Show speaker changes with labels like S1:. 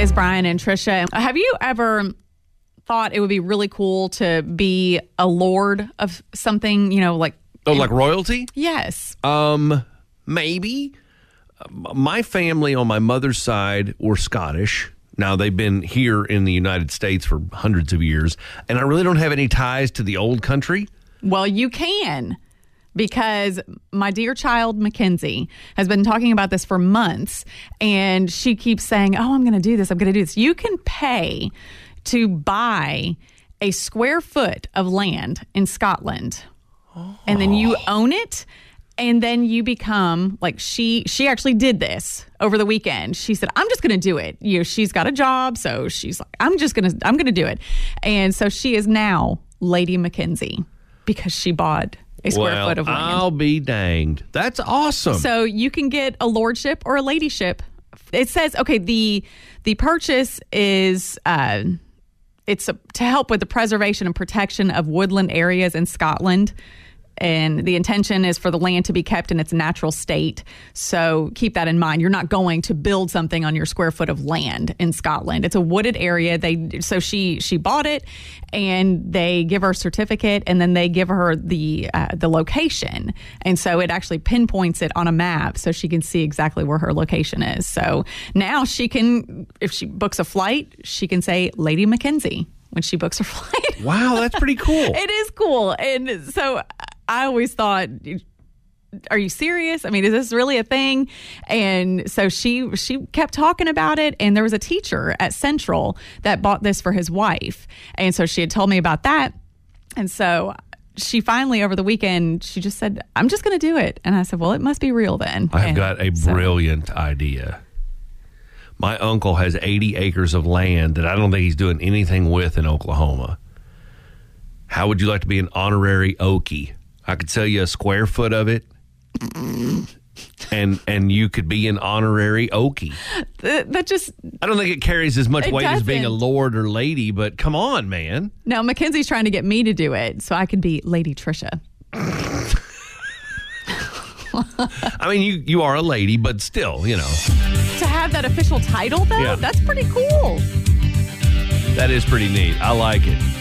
S1: is Brian and Trisha. Have you ever thought it would be really cool to be a lord of something, like...
S2: Oh, like royalty?
S1: Yes.
S2: Maybe. My family on my mother's side were Scottish. Now, they've been here in the United States for hundreds of years, and I really don't have any ties to the old country.
S1: Well, you can, because my dear child, Mackenzie, has been talking about this for months, and she keeps saying, I'm going to do this, I'm going to do this. You can pay to buy a square foot of land in Scotland, and then you own it. And then you become like she actually did this over the weekend. She said, I'm just going to do it. She's got a job. So she's like, I'm going to do it. And so she is now Lady Mackenzie because she bought a square foot of land.
S2: I'll be danged. That's awesome.
S1: So you can get a lordship or a ladyship. It says, okay, the purchase is, it's to help with the preservation and protection of woodland areas in Scotland. And the intention is for the land to be kept in its natural state. So keep that in mind. You're not going to build something on your square foot of land in Scotland. It's a wooded area. So she bought it, and they give her a certificate, and then they give her the location. And so it actually pinpoints it on a map so she can see exactly where her location is. So now she can, if she books a flight, she can say Lady Mackenzie when she books her flight.
S2: Wow, that's pretty cool.
S1: It is cool. And so I always thought, are you serious? I mean, is this really a thing? And so she kept talking about it. And there was a teacher at Central that bought this for his wife. And so she had told me about that. And so she finally, over the weekend, she just said, I'm just going to do it. And I said, well, it must be real then.
S2: I've got a brilliant idea. My uncle has 80 acres of land that I don't think he's doing anything with in Oklahoma. How would you like to be an honorary Okie? I could sell you a square foot of it, and you could be an honorary Okie.
S1: That just...
S2: I don't think it carries as much weight as being a
S1: doesn't.
S2: lord or lady, but come on, man.
S1: Now, Mackenzie's trying to get me to do it, so I could be Lady Trisha.
S2: I mean, you are a lady, but still,
S1: To have that official title, though,
S2: Yeah.
S1: that's pretty cool.
S2: That is pretty neat. I like it.